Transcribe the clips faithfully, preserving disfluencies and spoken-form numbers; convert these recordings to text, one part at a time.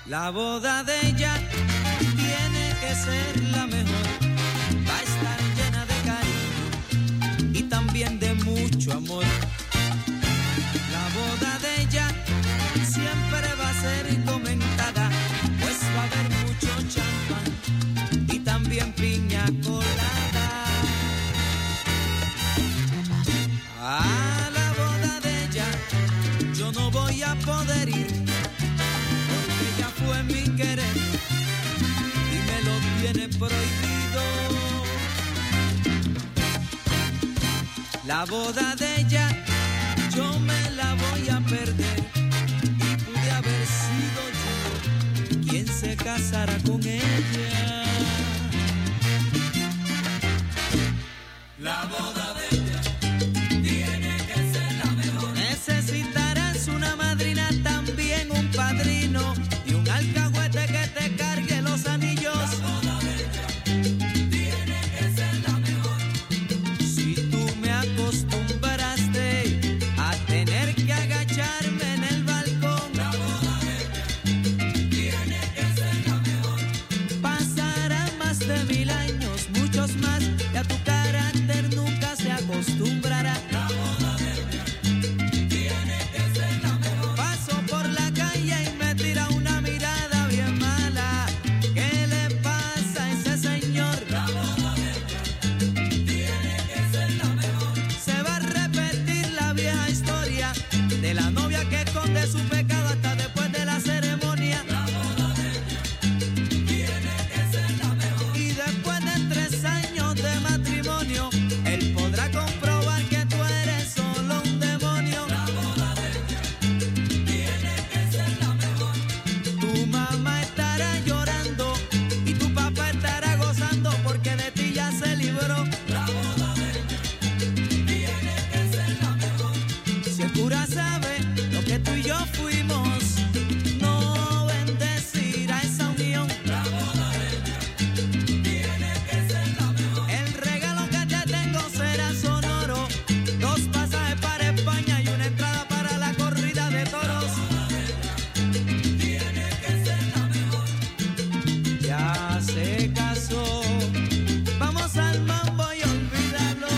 La boda de ella tiene que ser la mejor, va a estar llena de cariño y también de mucho amor. La boda de ella siempre va a ser comentada, pues va a haber mucho champán y también piña colada. A la boda de ella yo no voy a poder ir, porque ella fue mi querer y me lo tiene prohibido. La boda de ella yo me la voy a perder y pude haber sido yo quien se casara con ella. La boda de ella tiene que ser la mejor. Necesitarás una madrina, también un padrino y un alcahuete que te cargue los anillos. La boda de ella tiene que ser la mejor. Si tú me acostumbraste a tener que agacharme en el balcón, la boda de ella tiene que ser la mejor. Pasarán más de mil años, muchos más, y a tu carácter nunca se acostumbrará. La boda de ella tiene que ser la mejor. Paso por la calle y me tira una mirada bien mala. ¿Qué le pasa a ese señor? La boda de ella tiene que ser la mejor. Se va a repetir la vieja historia de la novia que esconde su pecado hasta después de la ceremonia. La boda de ella tiene que ser la mejor. Y después de tres años de matrimonio, él podrá comprobar que tú eres solo un demonio. La boda de ella tiene que ser la mejor. Tu mamá estará llorando y tu papá estará gozando porque de ti ya se libró. La boda de ella tiene que ser la mejor. Si el cura sabe lo que tú y yo fuimos, no bendecirá esa unión. La boda de ella tiene que ser la mejor. El regalo que te tengo será sonoro, dos pasajes para España y una entrada para la corrida de toros. La boda de ella tiene que ser la mejor. Ya se casó, vamos al mambo y olvídalo.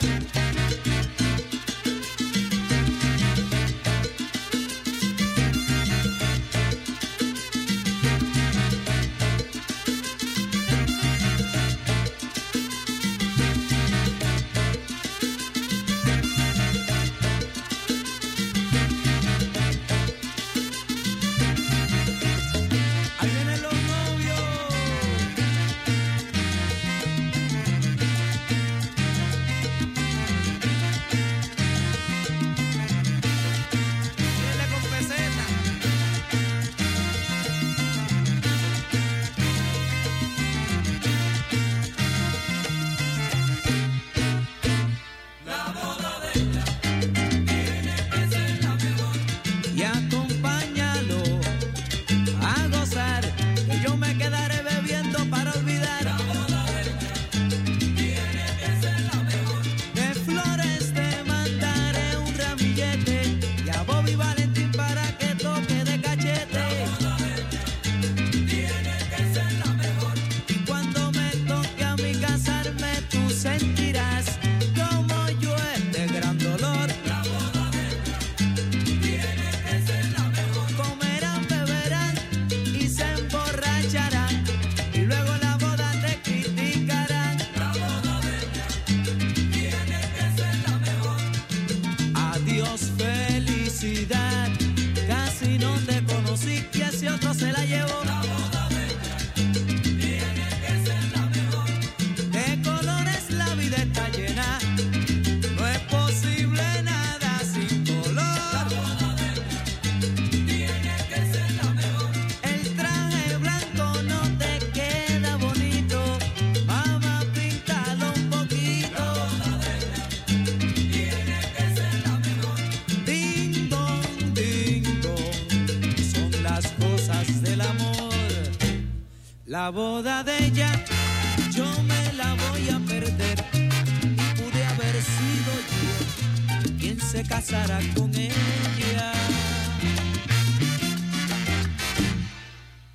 Ahí vienen los novios. Viene con peseta. La boda de ella tiene que ser la mejor. Y acompáñalo a gozar, que yo me quedaré bebiendo para olvidar. La boda de ella tiene que ser la mejor. De flores te mandaré un ramillete y a Bobby Valentín para que toque de cachete. La boda de ella tiene que ser la mejor. Y cuando me toque a mí casarme, tú sentirás como yo este gran dolor. La boda de ella tiene que ser la mejor. Comerán, beberán y se emborracharán y luego la boda te criticarán. La boda de ella tiene que ser la mejor. Adiós felicidad, casi no te conocí y ese otro se la llevó. La boda de ella tiene que ser la mejor. De colores la vida está llena, no es posible nada sin color. La boda de ella tiene que ser la mejor. El traje blanco no te queda bonito, mamá, píntalo un poquito. La boda de ella tiene que ser la mejor. Ding dong, ding dong, son las cosas del amor. La boda de ella yo me la voy a perder y pude haber sido yo quien se casara con ella.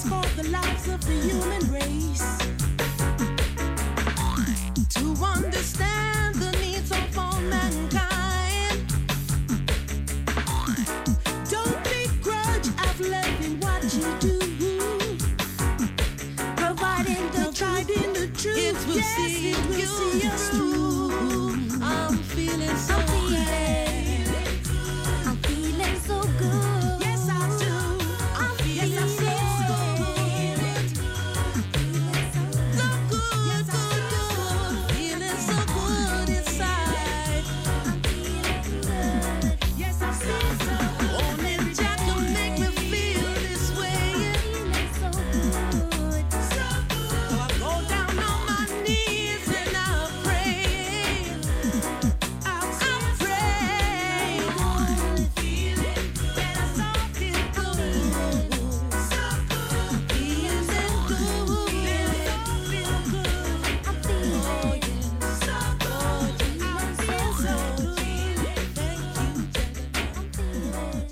for the lives of the human race. To understand the needs of all mankind. Don't begrudge of loving what you do. Providing the Providing truth, the truth. It will yes, see it will you see us through. I'm feeling so good. I'm feeling so good. Yes, I do. I'm feeling yes, I feel so good. So good, yes, good, good. Feeling so good inside. I'm feeling good. Yes, I feel so good. Only Jack can make me feel this way. Feeling so good. So good. So I go down on my knees and I pray. I pray. Feeling that I saw feel good. So good. Feeling good. Feeling so feel good. I'm feeling so good. I feel so good. Thank you, Jack. I'm feeling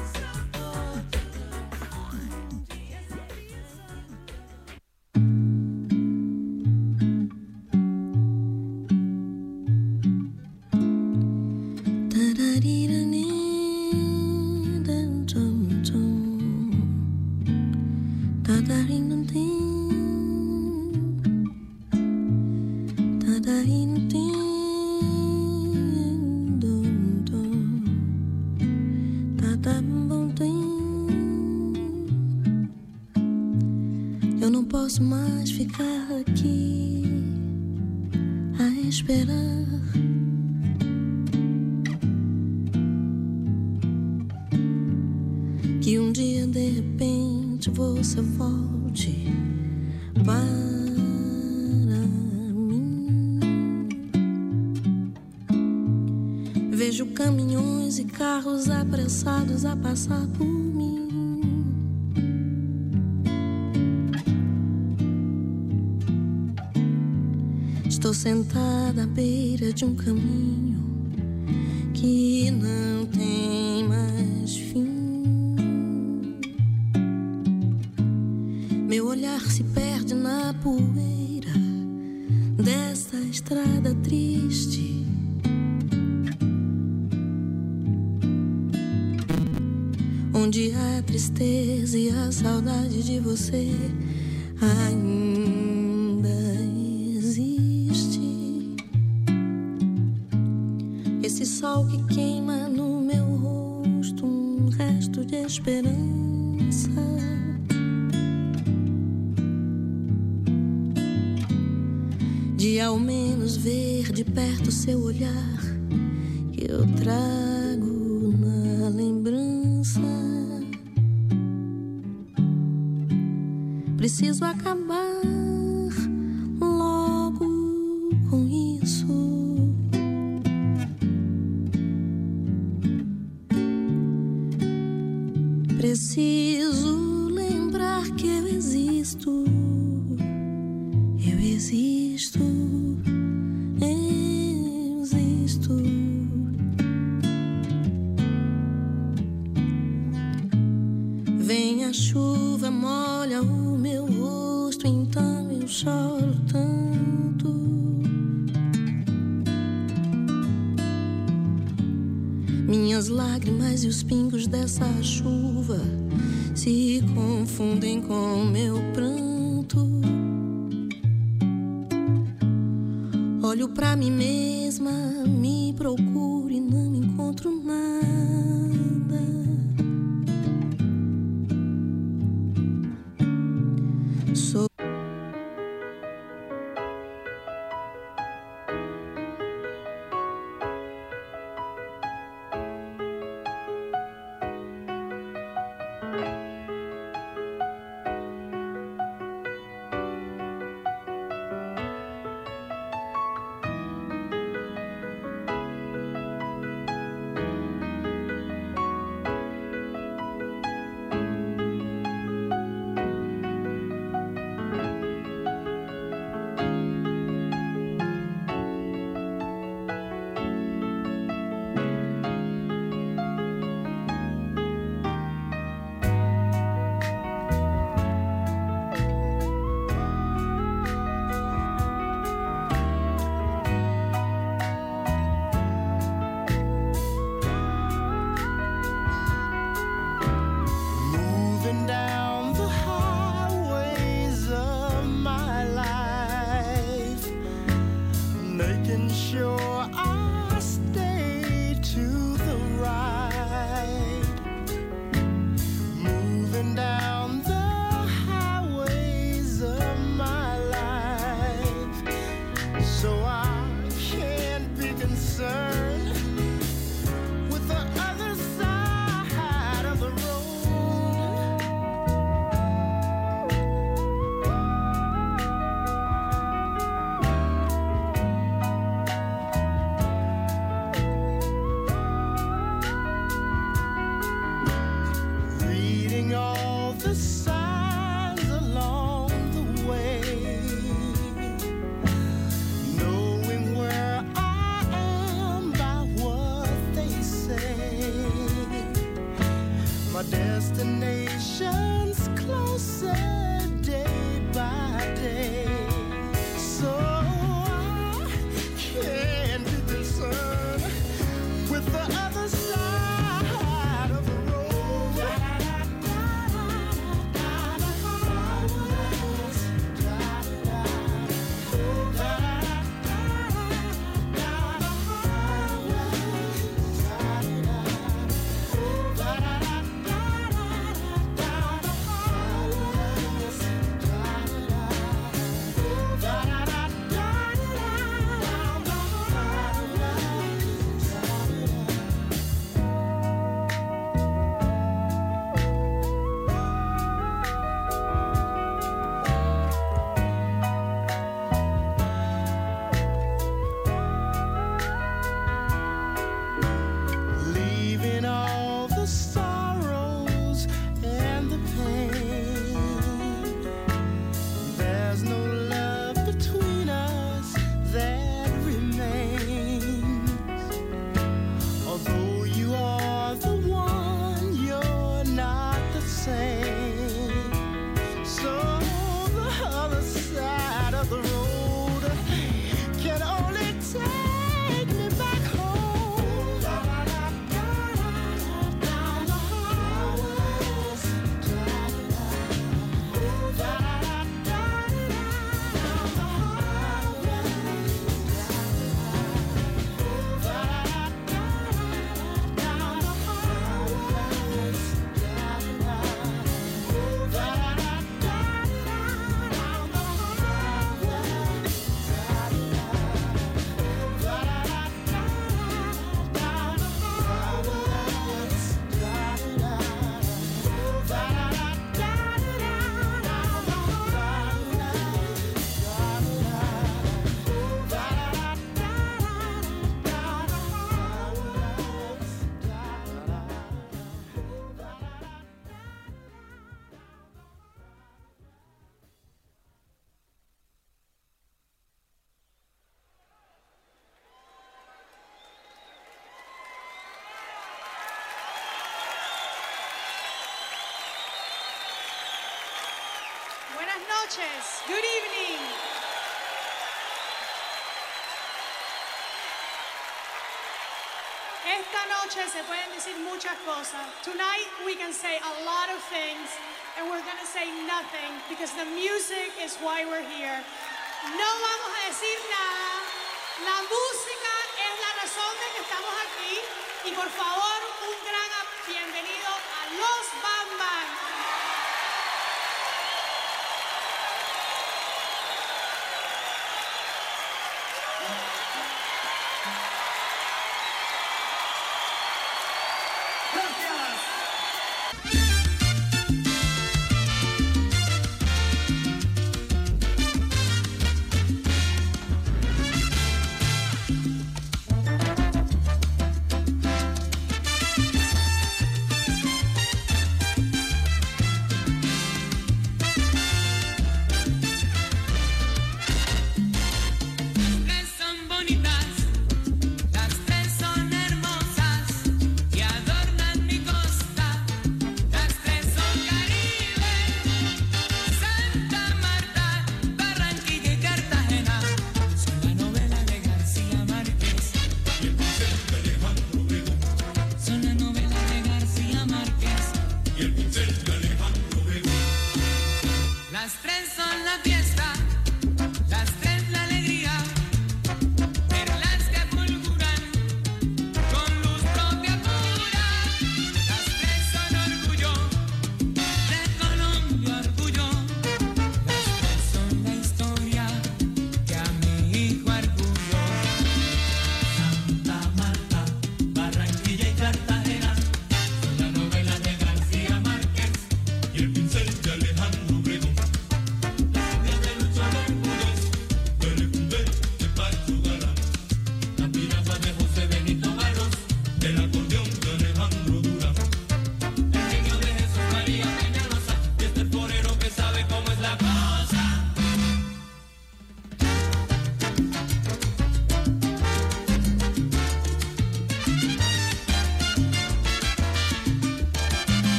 Eu não posso mais ficar aqui a esperar. Que um dia de repente você volte para mim. Vejo caminhões e carros apressados a passar por mim. Estou sentada à beira de um caminho que não tem mais fim. Meu olhar se perde na poeira desta estrada triste. Onde a tristeza e a saudade de você ainda existe. Esse sol que queima no meu rosto um resto de esperança. De ao menos ver de perto seu olhar que eu trago na lembrança. Preciso acabar logo com isso. Preciso lembrar que eu existo. Eu existo. Eu existo. Vem a chuva, molha o meu rosto, então eu choro tanto. Minhas lágrimas e os pingos dessa chuva se confundem com meu pranto. Olho pra mim mesma, me procuro e não encontro nada. Sou leaving all the signs along the way, knowing where I am by what they say. My destination's closer day by day, so I can't be concerned with the other side of the road. Leaving all the sorrows and the pain, there's no love between us that remains. Although you are the one, you're not the same. So the other side of the road can only take me back home. Down the highways, down the highways, down the Buenas noches. Good evening. Esta noche se pueden decir muchas cosas. Tonight we can say a lot of things, and we're going to say nothing because the music is why we're here. No vamos a decir nada. La música es la razón de que estamos aquí. Y por favor, un gran bienvenido a los Bam Bam. Gracias.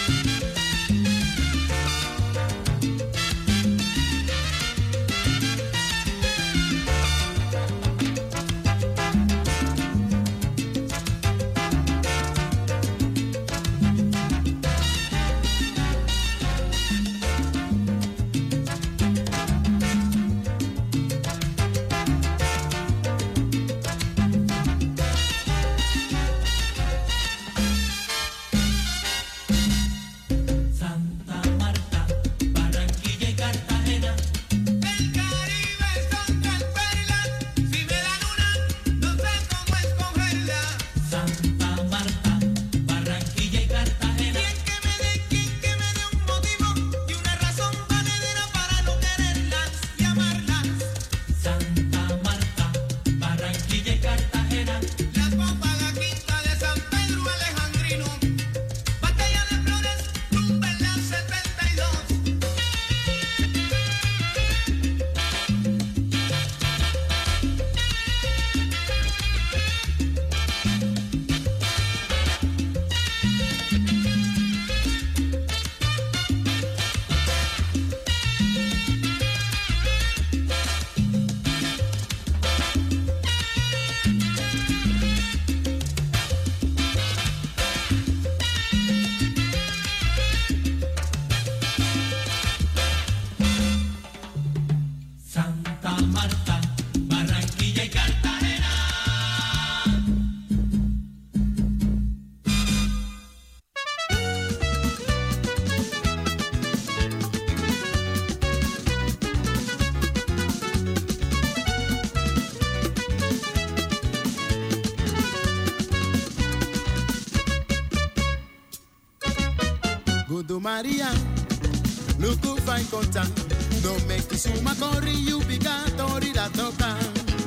Maria, look who fine contact. Don't make the suma corri, you biga tori da toka.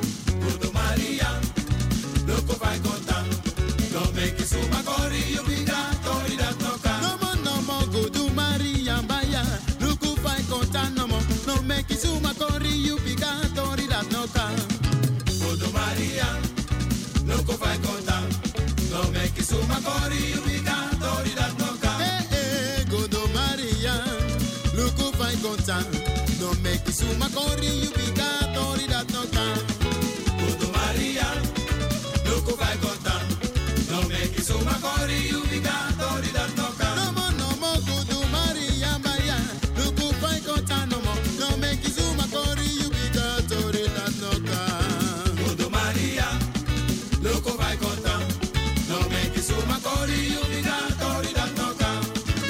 Good Maria, look who fine contact. Don't make the suma corri, you biga tori da toka. No more, no more, good Maria, baya. Look who fine contact, no more. No make the suma corri, you biga tori da toka. Good Maria, look who fine contact. Don't make the suma corri, you biga tori da toka. No make it suma corri, you be got or that no can. Good Maria, look who I got down. No make it suma corri, you be got or that no can. No more, no more, good Maria, Maria. Look who I got down, no more. No make it suma corri, you be got or that no can. Good Maria, look who I got down. No make it suma corri, you be got or that no can.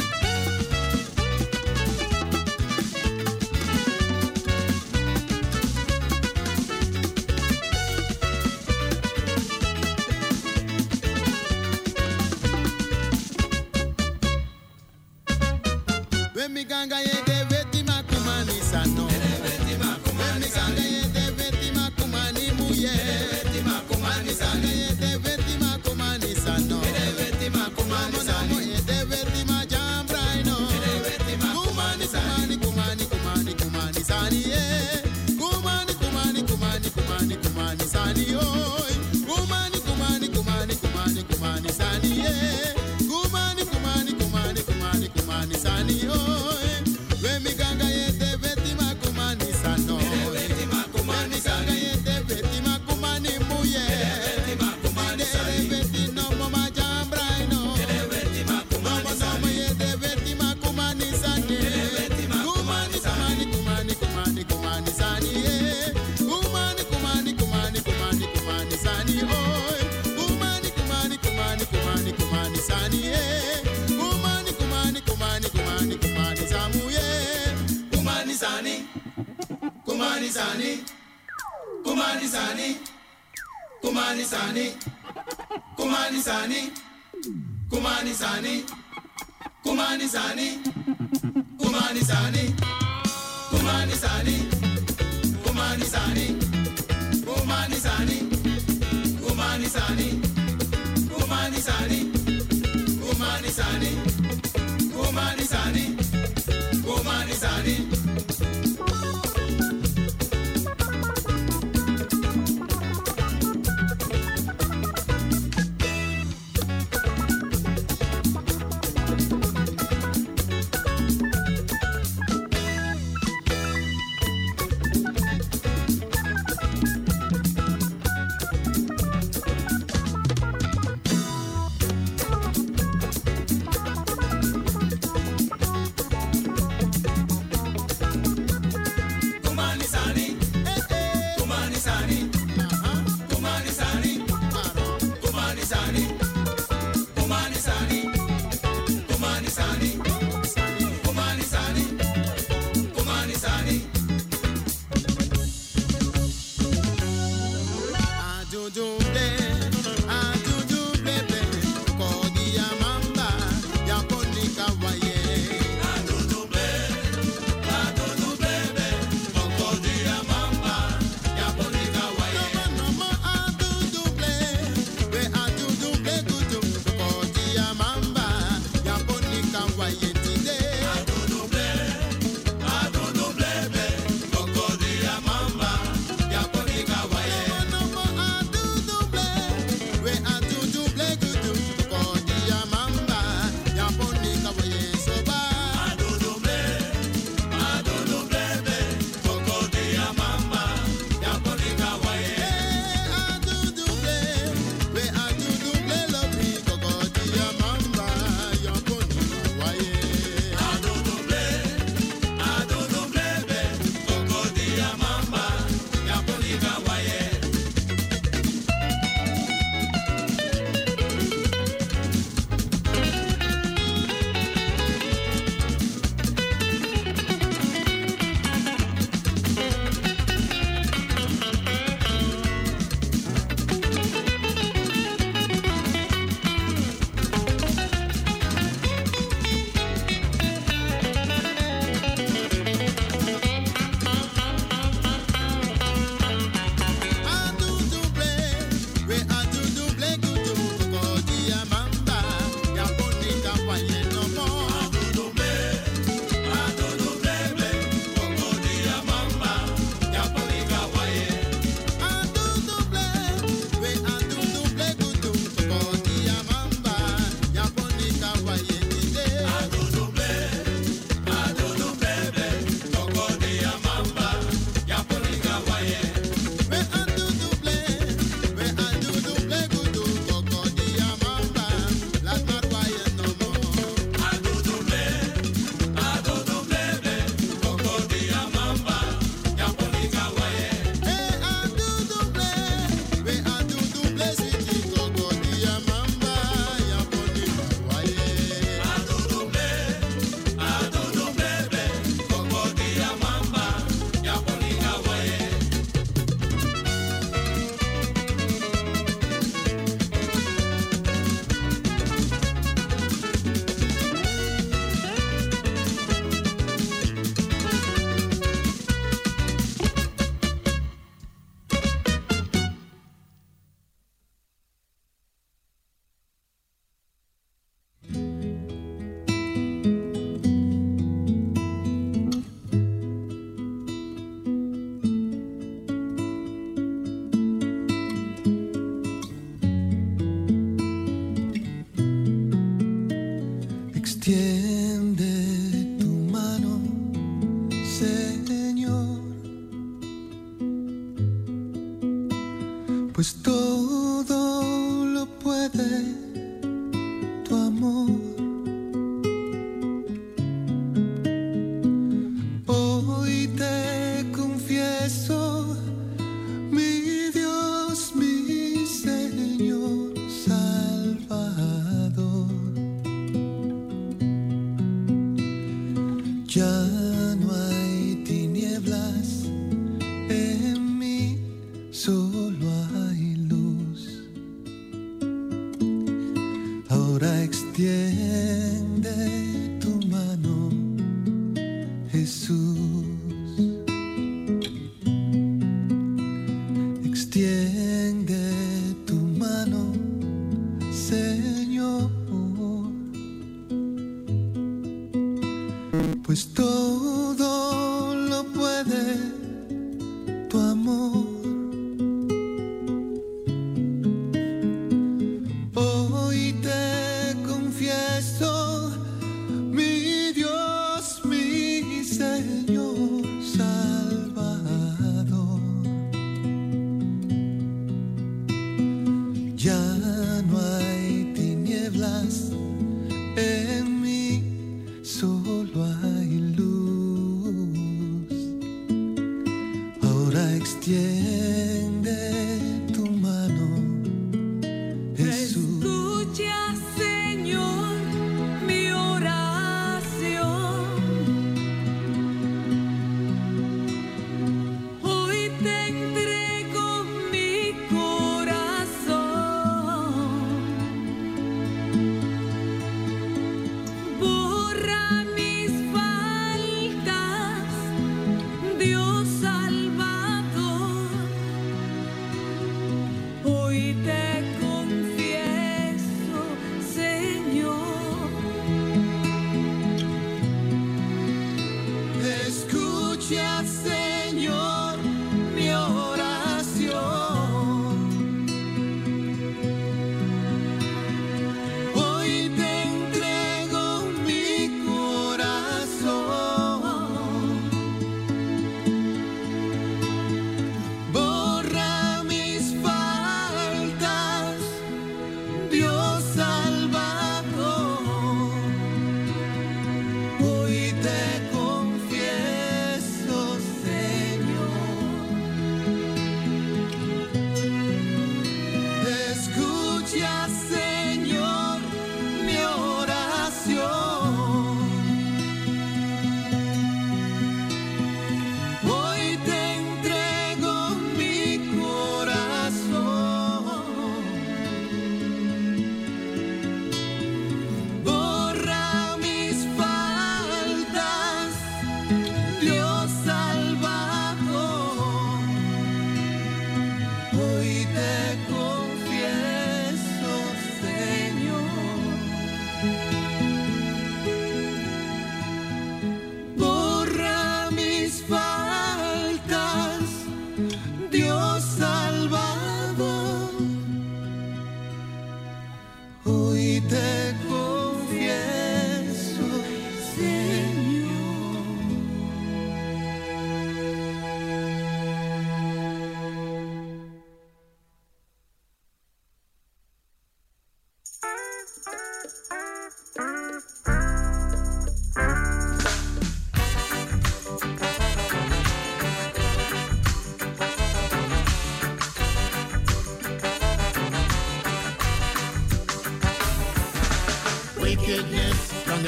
Mi ganga ye de veti makumani sano. Mi ganga ye de veti makumani muye. Mi ganga ye de veti makumani sano. Kumani sano ye de veti ma jambraino. Kumani kumani kumani kumani kumani sani ye. Kumani kumani kumani kumani kumani sani oi. Kumani kumani kumani kumani kumani sani ye. Kumani kumani kumani kumani kumani sani oi. Kumani sani, kumani sani, kumani sani, kumani sani, kumani sani, kumani sani, kumani sani, kumani sani, kumani sani, kumani sani, kumani sani, kumani sani, kumani sani, kumani sani, kumani sani. pues todo lo puede tu amor. Hoy te confieso, mi Dios, mi Señor Salvador, ya no hay tinieblas en mí, solo hay luz. Ahora extiende tu mano, Jesús. Extiende tu mano, Señor, pues todo lo puede tu amor. Hoy te confieso, mi Dios, mi Señor Salvador, ya no hay tinieblas en mí, solo hay luz. Ahora extiende tu mano, Jesús. Escucha, Señor, mi oración. Hoy te entrego mi corazón. Borra mis faltas, Dios Salvador. Hoy te confieso, Señor,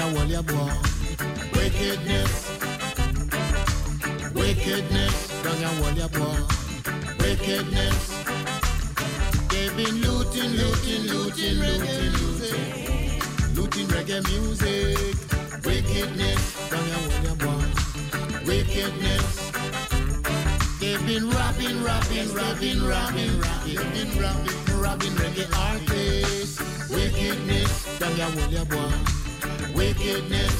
ya wall ya boy. Wickedness, wickedness, down ya wall ya boy. Wickedness, they've been looting, looting, looting, looting, looting, looting reggae music. Wickedness, down ya wall ya boy. Wickedness, they've been robbing, robbing, robbing, robbing, robbing, they've been robbing, robbing reggae artists. Wickedness, down ya wall ya boy. Wickedness,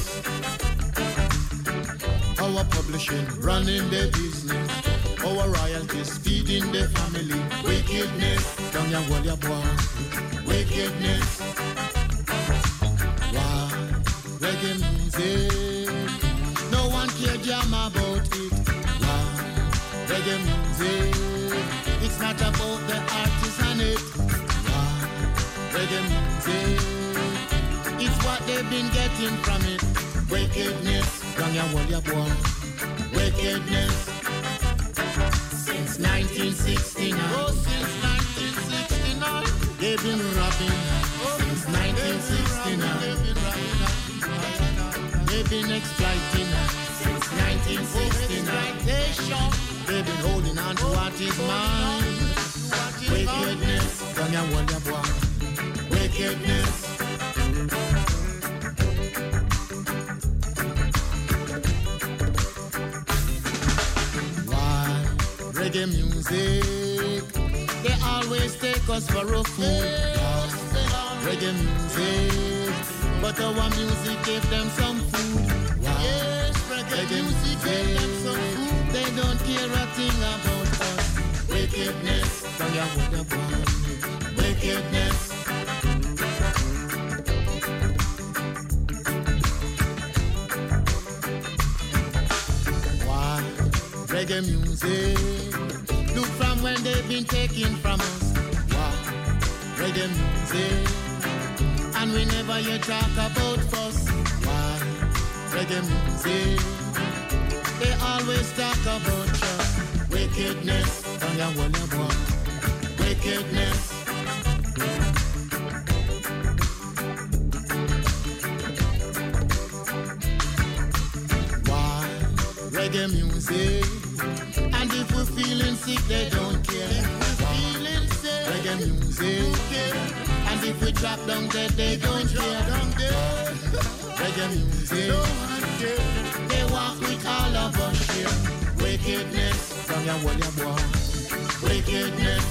our publishing running their business, our royalties feeding their family. Wickedness, down ya wall ya boy. Wickedness, wow, reggae music, no one care jam about it. Wow, reggae music, it's not about the artist and it. Wow, reggae music, it's what they've been getting from it. Wickedness, down ya wall ya boy. Wickedness, since nineteen sixty-nine. Oh, since nineteen sixty-nine. They've been robbing. Oh, since nineteen sixty-nine. They've been robbing. They've been exploiting. Since nineteen sixty-nine. They've been holding on to what is mine. Wickedness, down ya wall ya boy. Wickedness. Reggae music, they always take us for a fool. Reggae music, but our music gave them some food. Wow. Yes, reggae, reggae music gave them some food. They don't care a thing about us. Wickedness, down ya wall ya boy. Wickedness. Wow, reggae music. Look from when they've been taken from us. Wow, reggae music. And we never yet talk about fuss. Wow, reggae music. They always talk about trust. Wickedness, down ya wall ya boy. Wickedness. Wow, reggae music. And if we're feeling sick, they don't care. If we're feeling sick, reggae music. And if we drop down dead, they don't care. Reggae music. They walk with all of us here. Wickedness, down ya wall ya boy. Wickedness.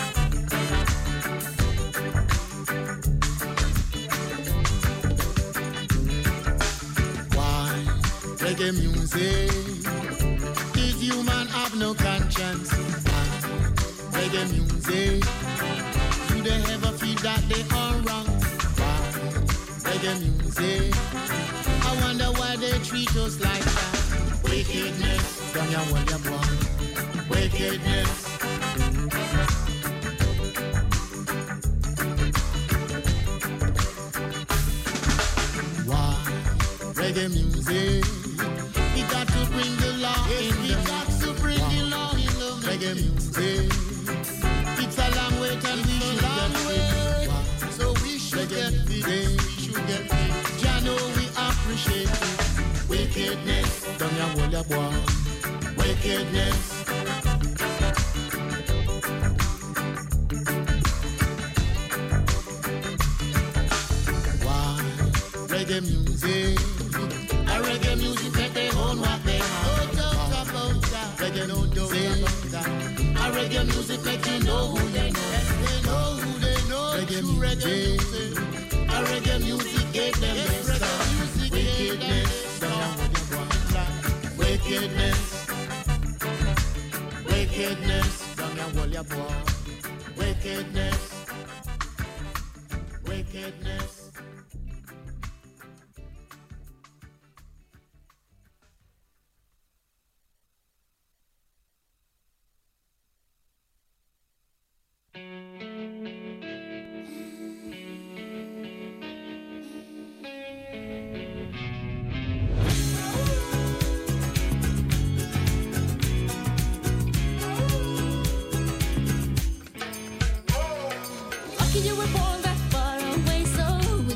Why? Reggae music. Human have no conscience. Reggae music, do they ever feel that they are wrong? Wow. Reggae music, I wonder why they treat us like that. Wickedness, down ya wall ya boy. Wickedness. Wow. Reggae music, we got to bring the law yes, in the reggae music. It's a long wait and we should get fit. So we should get fit. We should get fit. Jah know we appreciate it. Wickedness, down ya wall ya boy. Wickedness. Wow, reggae music. A reggae music that they own what they have. Reggae music. A reggae music make you know who they know. Yes, they know who they know. Reggae music. A reggae music gave them yes, their stuff. Wickedness, down wickedness. Wickedness, down ya wall ya boy. Wickedness. Wickedness. You were born that far away, so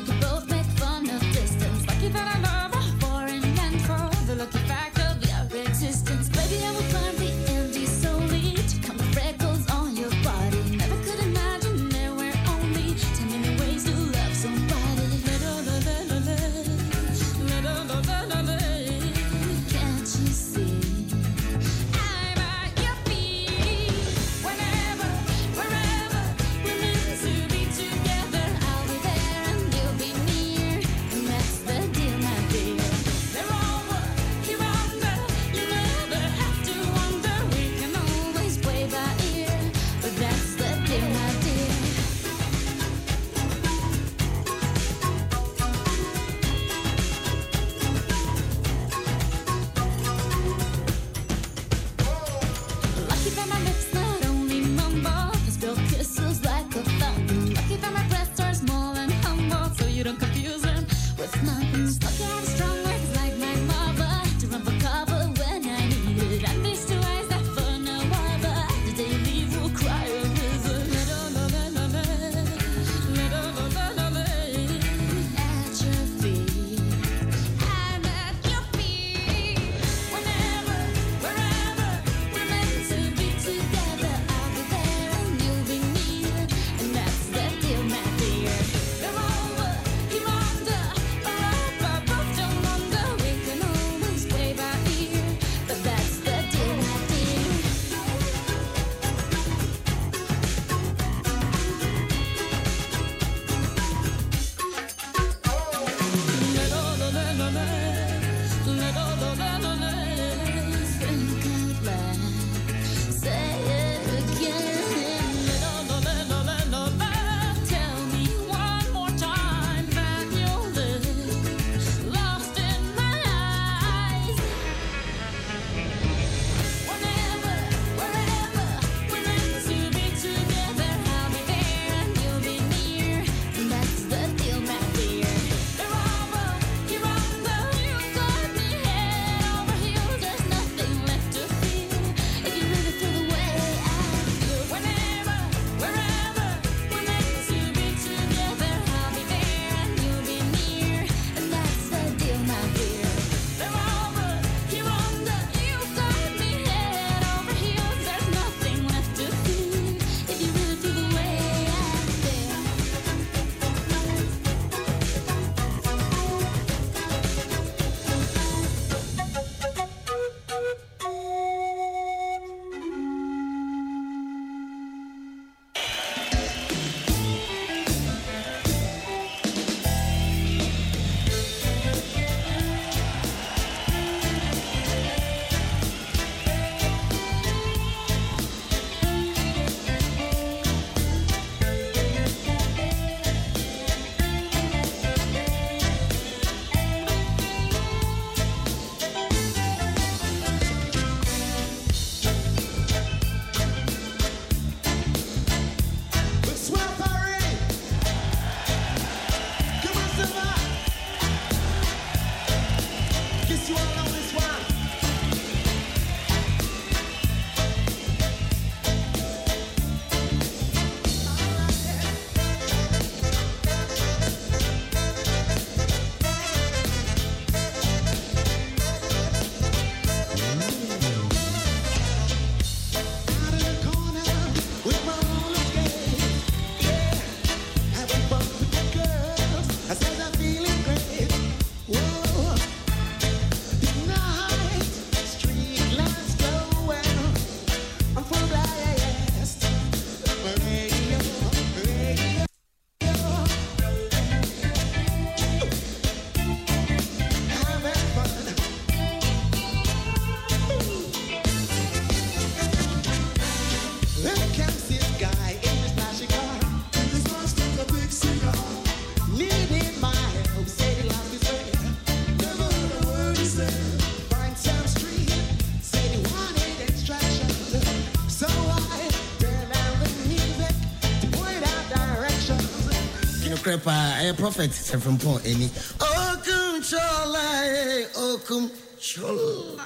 Crepa, a prophet from Port Any. Oh, controller, oh, controller.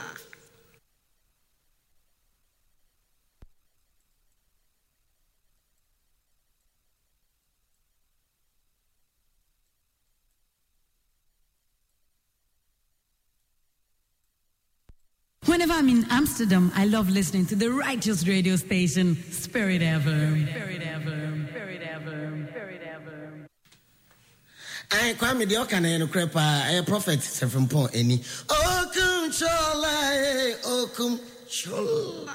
Whenever I'm in Amsterdam, I love listening to the righteous radio station, Spirit Ever. Spirit Ever. Spirit Ever. Spirit Ever. I Kwame the Okana no crepa, a prophet from Port Any. Oh, controller, oh, controller.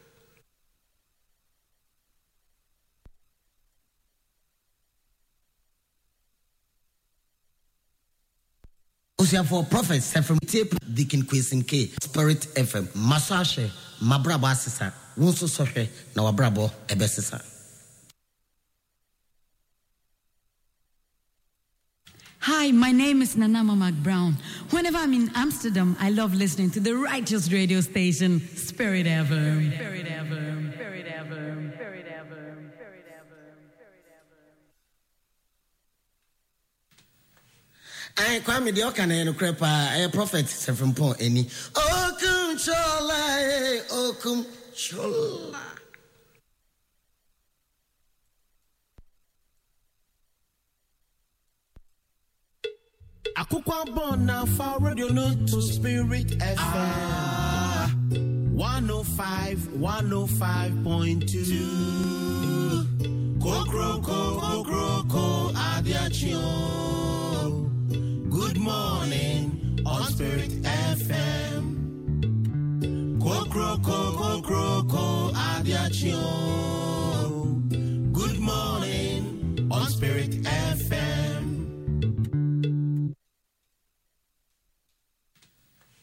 For prophets from tape Deacon Quisin K Spirit F M Masashe Mabrabo Asisa Wunso Sohe na Wabrabo Ebesisa. Hi, my name is Nanama McBrown. Whenever I'm in Amsterdam, I love listening to the righteous radio station Spirit Ever. Spirit Ever. Spirit Ever. Spirit Ever. I Kwame the Okana no crepa, a prophet from Port Any. Oh, controller, oh, controller. Akukwa Bona for radio no to Spirit F M ah. one oh five, one oh five point two. Kokroko, Kokroko, Adiachio. Good morning on Spirit F M. Kokroko, Kokroko, Adiachio. Good morning on Spirit F M.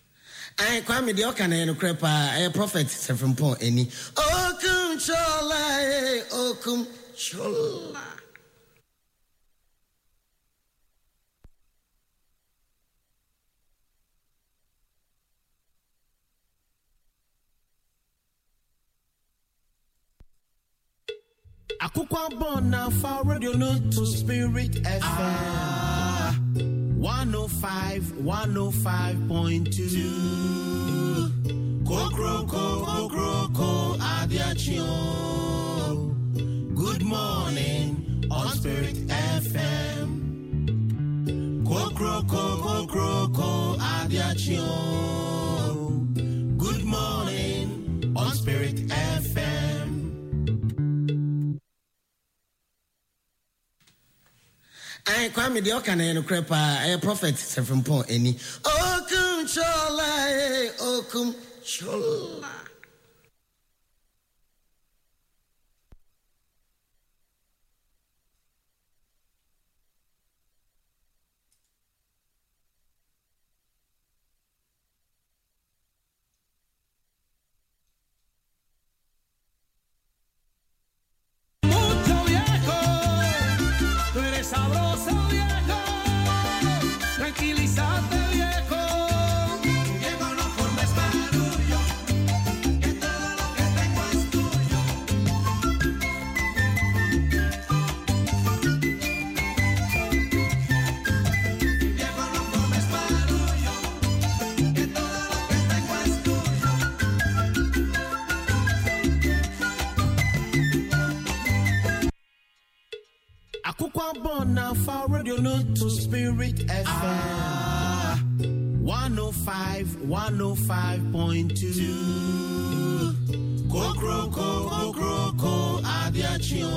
I kwame de okana no krepa a prophet Sefrimpon eni okum chola eh okum chola Akukwa bona for radio no to Spirit F M one oh five point two Kokro Kokro Ko Adiachio. Good morning on Spirit F M. Kokro Kokro Ko Adiachio. Good morning on Spirit F M. I kwame de okana no krepa a prophet Sefrimpon eni okum chola eh okum chola Bona for radio no to Spirit F M one oh five point two Kokro Kokro Ko Adiachio.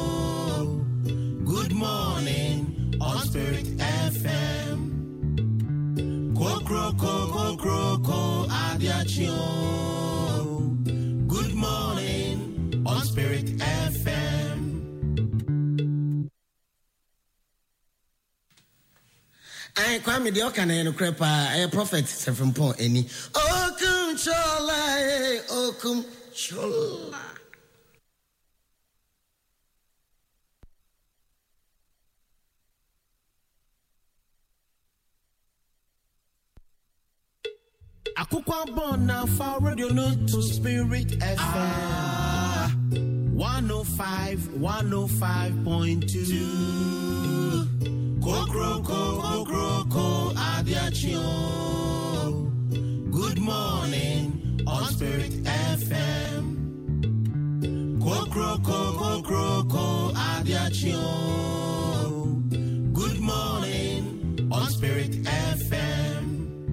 Good morning on Spirit F M. Kokro Kokro Ko Adiachio. Good morning on Spirit F M. I kwame de okana no krepa a prophet Sefrimpon eni okum chola eh okum chola Akukwa bona for radio no to Spirit F M one oh five point two Kokro Kokro Ko Adiachio. Good morning on Spirit F M. Kokro Kokro Ko Adiachio. Good morning on Spirit F M.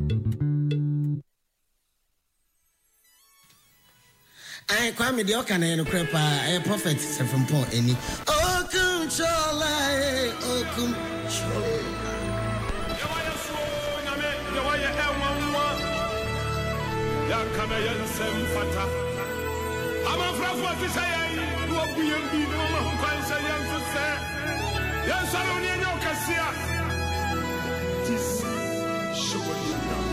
I kwame de okana no krepa a prophet Sefrimpon eni okum chola eh okum chola Yakana yansem fata ama frafo tisay do obiem bi no ma kwanse yanso se yansalo ni enyo kasia tis show